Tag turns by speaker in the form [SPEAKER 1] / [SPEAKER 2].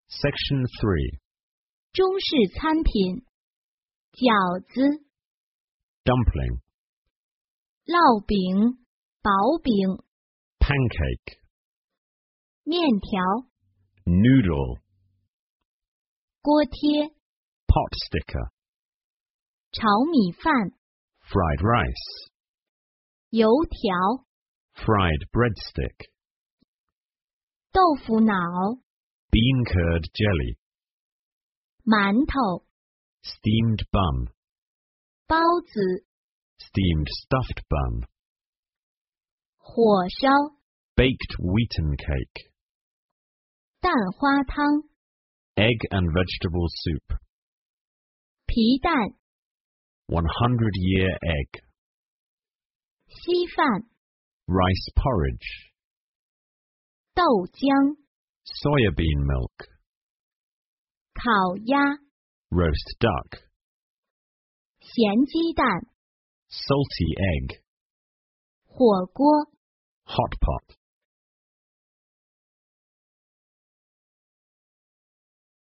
[SPEAKER 1] Section 3.
[SPEAKER 2] 中式餐品，饺子、
[SPEAKER 1] Dumpling.
[SPEAKER 2] 烙饼、薄饼、
[SPEAKER 1] Pancake.
[SPEAKER 2] 面条、
[SPEAKER 1] Noodle.
[SPEAKER 2] 锅贴、
[SPEAKER 1] Pot sticker.
[SPEAKER 2] 炒米饭、
[SPEAKER 1] Fried rice.
[SPEAKER 2] 油条、
[SPEAKER 1] Fried breadstick.
[SPEAKER 2] 豆腐脑、
[SPEAKER 1] Bean curd jelly.
[SPEAKER 2] 馒头、
[SPEAKER 1] Steamed bun.
[SPEAKER 2] 包子、
[SPEAKER 1] Steamed stuffed bun.
[SPEAKER 2] 火烧、
[SPEAKER 1] Baked wheaten cake.
[SPEAKER 2] 蛋花汤、
[SPEAKER 1] Egg and vegetable soup.
[SPEAKER 2] 皮蛋、
[SPEAKER 1] 100-year egg.
[SPEAKER 2] 稀饭、
[SPEAKER 1] Rice porridge.
[SPEAKER 2] 豆浆、
[SPEAKER 1] Soybean milk.
[SPEAKER 2] 烤鸭、
[SPEAKER 1] Roast duck.
[SPEAKER 2] 咸鸡蛋、
[SPEAKER 1] Salty egg.
[SPEAKER 2] 火锅。
[SPEAKER 1] Hot pot.